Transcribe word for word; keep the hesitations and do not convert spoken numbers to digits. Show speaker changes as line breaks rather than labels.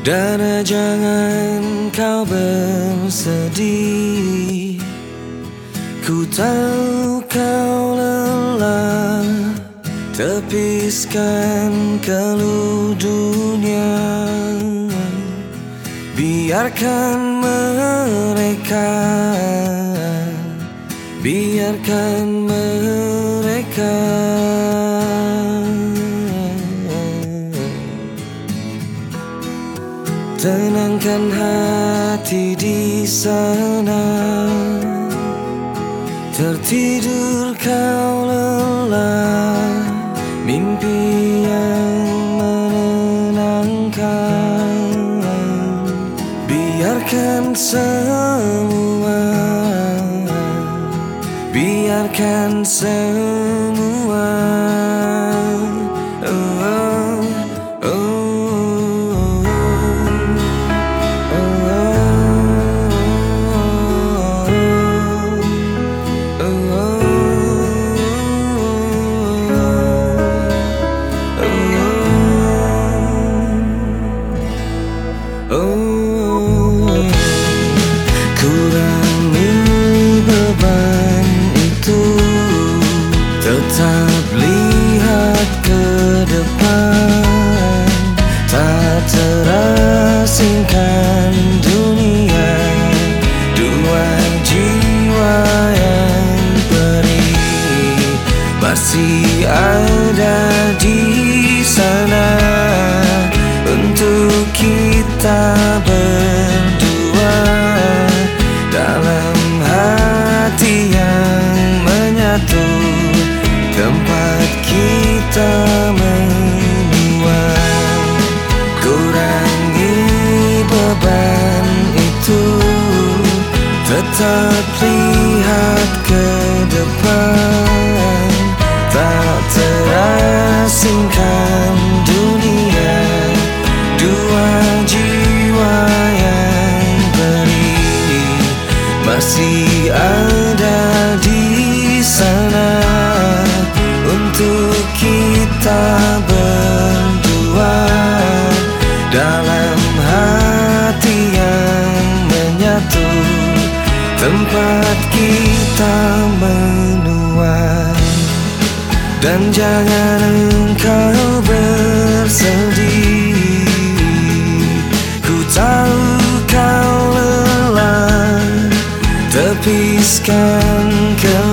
Dara, jangan kau bersedih. Ku tahu kau lelah, tepiskan keluh dunia. Biarkan mereka, biarkan mereka. Tenangkan hati di sana. Tertidur kau lelah, mimpi yang menenangkan. Biarkan semua, biarkan semua. Oh, oh, oh, oh, oh. Kurangi beban itu, tetap lihat ke depan. Tak terasingkan dunia, dua jiwa yang perih masih ada di sana untuk kita berdua. Dalam hati yang menyatu, tempat kita menua. Kurangi beban itu, tetap lihat ke depan. Tak terasingkan dunia, dua jiwa yang perih masih ada di sana untuk kita berdua. Dalam hati yang menyatu, tempat kita menua. Dan jangan engkau bersedih. Ku tahu kau lelah, tepiskan ke